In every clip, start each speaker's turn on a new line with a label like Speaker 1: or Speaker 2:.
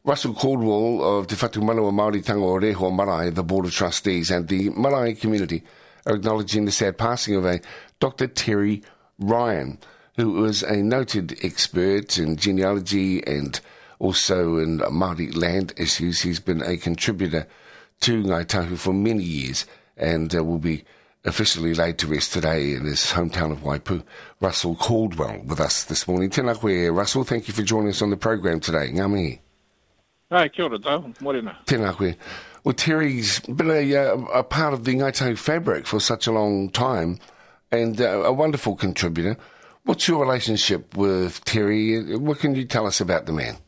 Speaker 1: Russell Caldwell of Te Whatu Manawa Māoritanga o Rehua Marae, the Board of Trustees, and the Marae community are acknowledging the sad passing of a Dr. Terry Ryan, who was a noted expert in genealogy and also in Māori land issues. He's been a contributor to Ngāi Tahu for many years and will be officially laid to rest today in his hometown of Waipu. Russell Caldwell with us this morning. Tēnā koe, Russell. Thank you for joining us on the program today. Ngā mihi.
Speaker 2: Hi, kia ora, tau. Morena.
Speaker 1: Tēnā koe. Well, Terry's been a part of the Ngāi Tahu fabric for such a long time and a wonderful contributor. What's your relationship with Terry? What can you tell us about the man?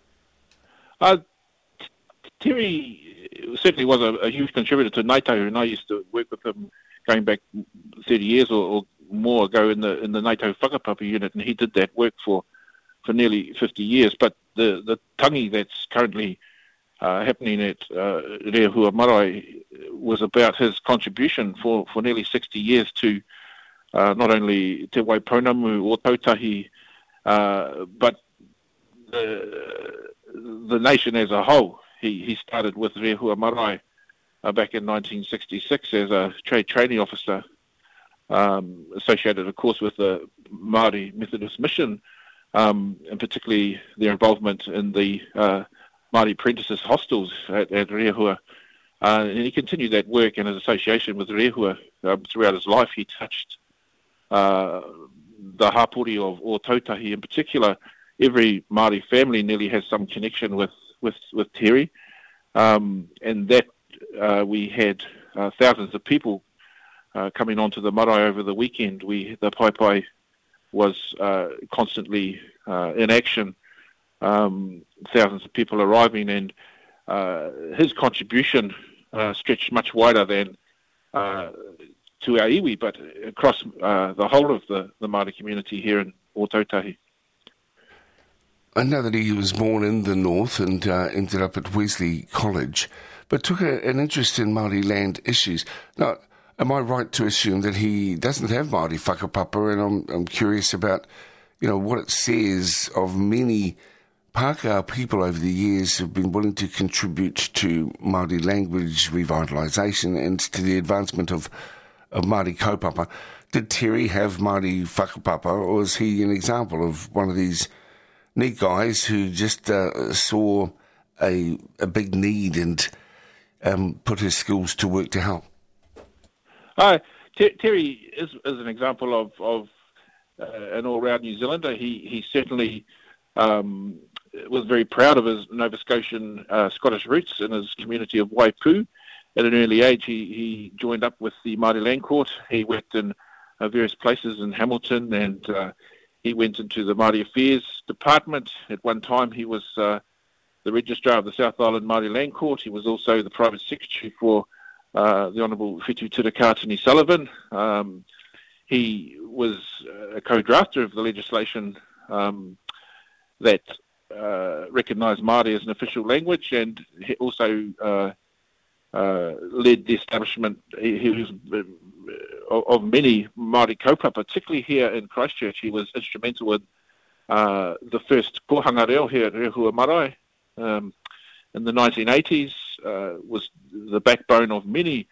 Speaker 2: Terry certainly was a huge contributor to Ngāi Tahu, and I used to work with him going back 30 years or more ago in the Ngāi Tahu Whakapapa unit, and he did that work for nearly 50 years. But the tangi that's currently happening at Rehua Marae was about his contribution for nearly 60 years to not only Te Waipounamu or Tautahi, but the nation as a whole. He started with Rehua Marae back in 1966 as a trade training officer, associated, of course, with the Māori Methodist Mission, and particularly their involvement in the Māori apprentices hostels at Rehua. And he continued that work and his association with Rehua throughout his life. He touched the hapori of Ōtautahi in particular. Every Māori family nearly has some connection with Terry, and that we had thousands of people coming onto the marae over the weekend. The Pai was constantly in action, thousands of people arriving, and his contribution stretched much wider than to our iwi, but across the whole of the Māori community here in Ōtautahi.
Speaker 1: I know that he was born in the north and ended up at Wesley College, but took an interest in Māori land issues. Now, am I right to assume that he doesn't have Māori whakapapa, and I'm curious about, what it says of many Pākehā people over the years who've been willing to contribute to Māori language revitalisation and to the advancement of Māori kaupapa. Did Terry have Māori whakapapa, or is he an example of one of these neat guys who just saw a big need and put his skills to work to help?
Speaker 2: Terry is an example of an all-round New Zealander. He certainly was very proud of his Nova Scotian Scottish roots in his community of Waipu. At an early age, he joined up with the Māori Land Court. He worked in various places in Hamilton, and he went into the Māori Affairs Department. At one time, he was the Registrar of the South Island Māori Land Court. He was also the Private Secretary for the Honourable Whitu Turakatini Sullivan. He was a co-drafter of the legislation that recognised Māori as an official language, and he also led the establishment of many Māori kaupapa, particularly here in Christchurch. He was instrumental in the first kohanga reo here at Rehua Marae in the 1980s, was the backbone of many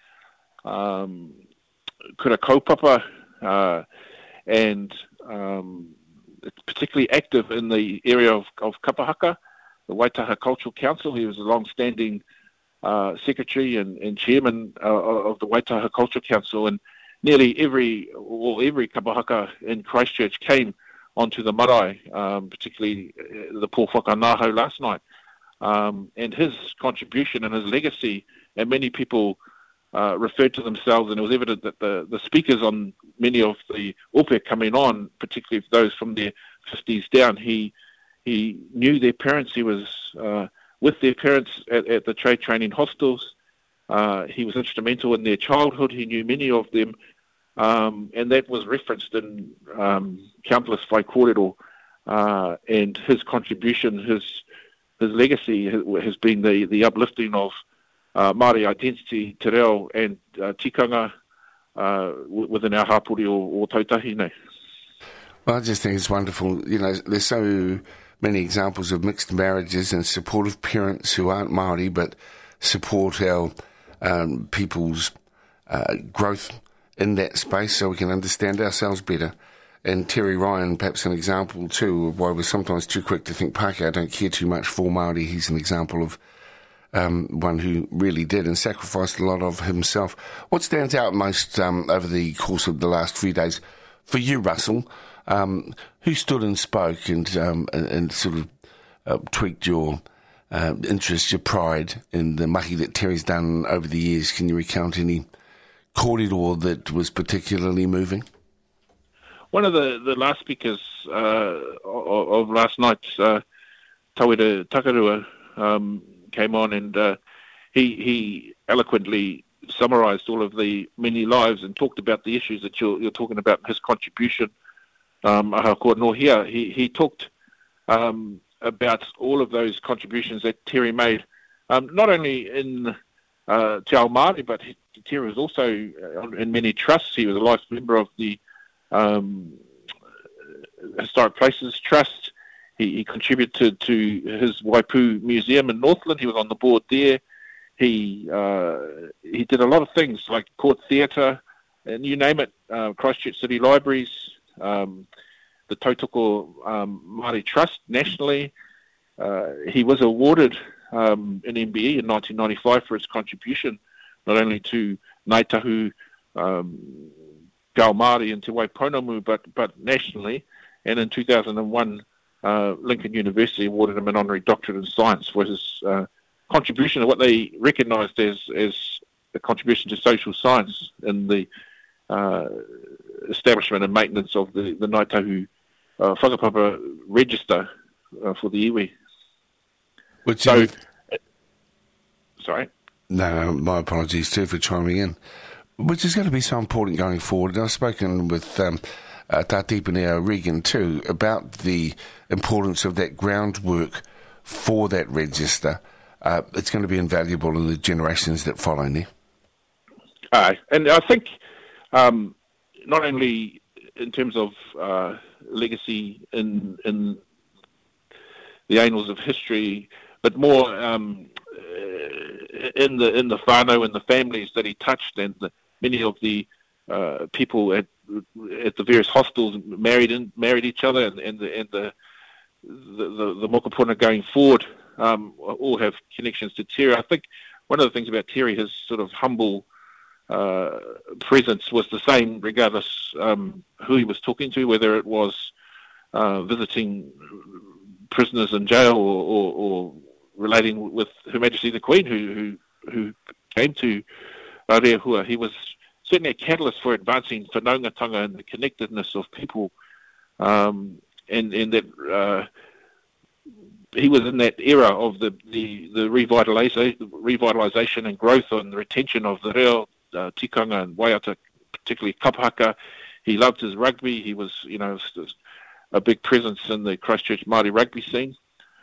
Speaker 2: kura kaupapa, and particularly active in the area of Kapahaka, the Waitaha Cultural Council. He was a long-standing secretary and chairman of the Waitaha Cultural Council, and nearly every Kapahaka in Christchurch came onto the marae, particularly the Pō Whakanaho last night. And his contribution and his legacy, and many people referred to themselves, and it was evident that the speakers on many of the ope coming on, particularly those from their 50s down, he knew their parents. He was with their parents at the trade training hostels. He was instrumental in their childhood. He knew many of them, and that was referenced in countless whaikorero, and his contribution, his legacy has been the uplifting of Māori identity, te reo, and tikanga within our hapori o Tautahi nei.
Speaker 1: Well, I just think it's wonderful. There's so many examples of mixed marriages and supportive parents who aren't Māori but support our people's growth in that space so we can understand ourselves better. And Terry Ryan, perhaps an example too of why we're sometimes too quick to think Pākehā don't care too much for Māori. He's an example of one who really did and sacrificed a lot of himself. What stands out most over the course of the last few days for you, Russell? Who stood and spoke and sort of tweaked your interest, your pride in the mahi that Terry's done over the years? Can you recount any kōrero that was particularly moving?
Speaker 2: One of the last speakers of last night, Tawera Takarua, came on and he eloquently summarised all of the many lives and talked about the issues that you're talking about, his contribution. He talked about all of those contributions that Terry made, not only in Te Ao Māori, but Terry was also in many trusts. He was a life member of the Historic Places Trust. He contributed to his Waipu Museum in Northland. He was on the board there. He did a lot of things like Court Theatre, and you name it, Christchurch City Libraries, the Tautoko Māori Trust nationally. He was awarded an MBE in 1995 for his contribution, not only to Ngāi Tahu, Gao Māori and Te Waipounamu, but nationally. And in 2001, Lincoln University awarded him an honorary doctorate in science for his contribution to what they recognised as a contribution to social science in the establishment and maintenance of the Ngāi Tahu whakapapa register for the iwi. Sorry?
Speaker 1: No, my apologies too for chiming in. Which is going to be so important going forward. And I've spoken with Tātipene O'Regan too about the importance of that groundwork for that register. It's going to be invaluable in the generations that follow now.
Speaker 2: And I think not only in terms of legacy in the annals of history, but more in the whānau and the families that he touched, and many of the people at the various hostels married each other, and the mokopuna going forward all have connections to Terry. I think one of the things about Terry, his sort of humble presence was the same regardless who he was talking to, whether it was visiting prisoners in jail or relating with Her Majesty the Queen, who came to Rehua. He was certainly a catalyst for advancing whanaungatanga and the connectedness of people, and that he was in that era of the revitalisation and growth and the retention of the reo tikanga and waiata, particularly kapahaka. He loved his rugby. He was, a big presence in the Christchurch Māori rugby scene.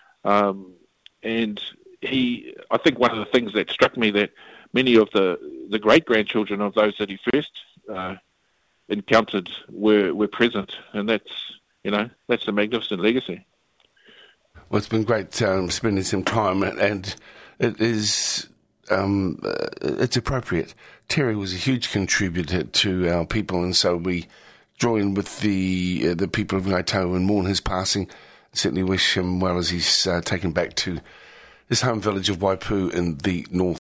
Speaker 2: And I think one of the things that struck me, that many of the great-grandchildren of those that he first encountered were present, and that's a magnificent legacy.
Speaker 1: Well, it's been great spending some time, and it is it's appropriate. Terry was a huge contributor to our people, and so we join with the people of Ngāi Tahu and mourn his passing. Certainly wish him well as he's taken back to his home village of Waipu in the North